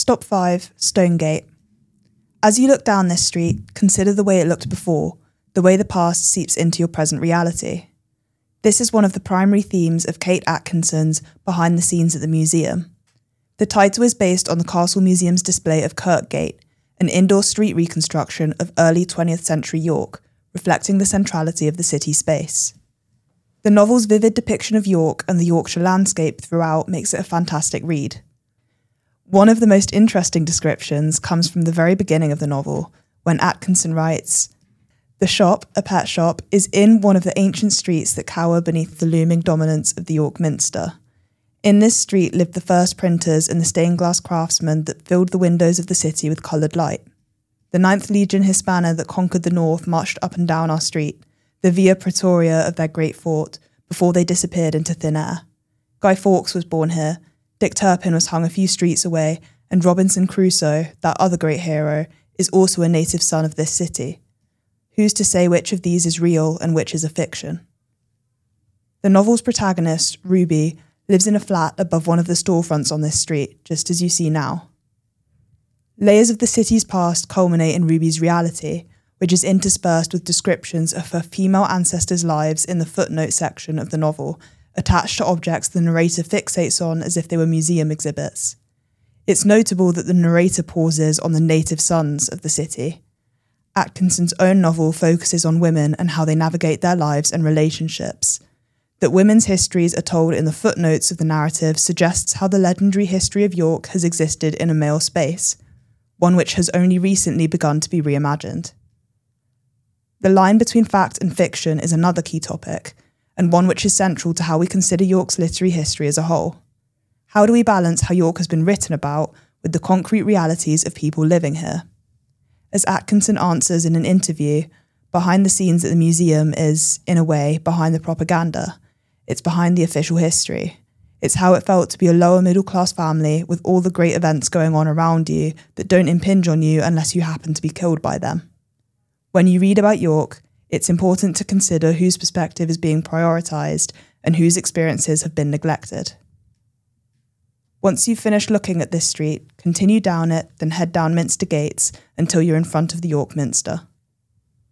Stop 5, Stonegate. As you look down this street, consider the way it looked before, the way the past seeps into your present reality. This is one of the primary themes of Kate Atkinson's Behind the Scenes at the Museum. The title is based on the Castle Museum's display of Kirkgate, an indoor street reconstruction of early 20th century York, reflecting the centrality of the city space. The novel's vivid depiction of York and the Yorkshire landscape throughout makes it a fantastic read. One of the most interesting descriptions comes from the very beginning of the novel, when Atkinson writes, "The shop, a pet shop, is in one of the ancient streets that cower beneath the looming dominance of the York Minster. In this street lived the first printers and the stained glass craftsmen that filled the windows of the city with coloured light. The 9th Legion Hispana that conquered the north marched up and down our street, the Via Praetoria of their great fort, before they disappeared into thin air. Guy Fawkes was born here, Dick Turpin was hung a few streets away, and Robinson Crusoe, that other great hero, is also a native son of this city. Who's to say which of these is real and which is a fiction?" The novel's protagonist, Ruby, lives in a flat above one of the storefronts on this street, just as you see now. Layers of the city's past culminate in Ruby's reality, which is interspersed with descriptions of her female ancestors' lives in the footnote section of the novel, attached to objects the narrator fixates on as if they were museum exhibits. It's notable that the narrator pauses on the native sons of the city. Atkinson's own novel focuses on women and how they navigate their lives and relationships. That women's histories are told in the footnotes of the narrative suggests how the legendary history of York has existed in a male space, one which has only recently begun to be reimagined. The line between fact and fiction is another key topic, and one which is central to how we consider York's literary history as a whole. How do we balance how York has been written about with the concrete realities of people living here? As Atkinson answers in an interview, behind the scenes at the museum is, in a way, behind the propaganda. It's behind the official history. It's how it felt to be a lower middle class family with all the great events going on around you that don't impinge on you unless you happen to be killed by them. When you read about York, it's important to consider whose perspective is being prioritised and whose experiences have been neglected. Once you've finished looking at this street, continue down it, then head down Minster Gates until you're in front of the York Minster.